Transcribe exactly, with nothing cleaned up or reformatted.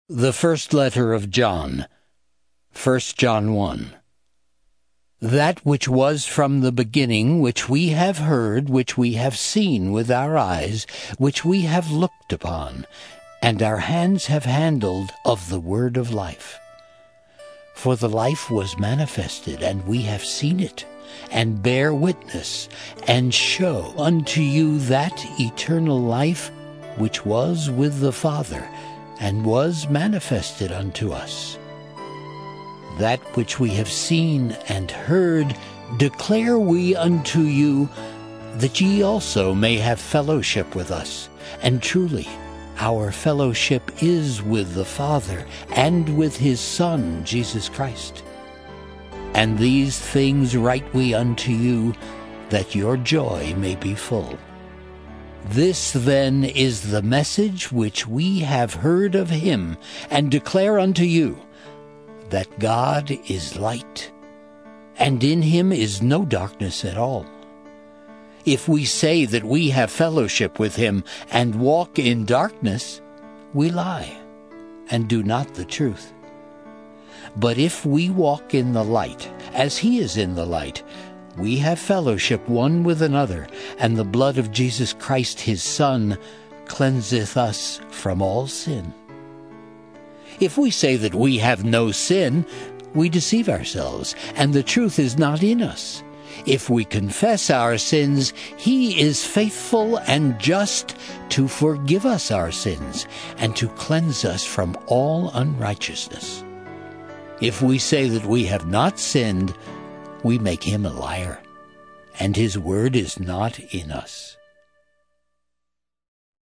The first letter of John, First John one. That which was from the beginning, which we have heard, which we have seen with our eyes, which we have looked upon, and our hands have handled of the word of life. For the life was manifested, and we have seen it, and bear witness, and show unto you that eternal life which was with the Father, and was manifested unto us. That which we have seen and heard declare we unto you, that ye also may have fellowship with us. And truly, our fellowship is with the Father and with his Son, Jesus Christ. And these things write we unto you, that your joy may be full. This then is the message which we have heard of him, and declare unto you, that God is light, and in him is no darkness at all. If we say that we have fellowship with him, and walk in darkness, we lie, and do not the truth. But if we walk in the light, as he is in the light, we have fellowship one with another, and the blood of Jesus Christ his Son cleanseth us from all sin. If we say that we have no sin, we deceive ourselves, and the truth is not in us. If we confess our sins, he is faithful and just to forgive us our sins, and to cleanse us from all unrighteousness. If we say that we have not sinned, we make him a liar, and his word is not in us.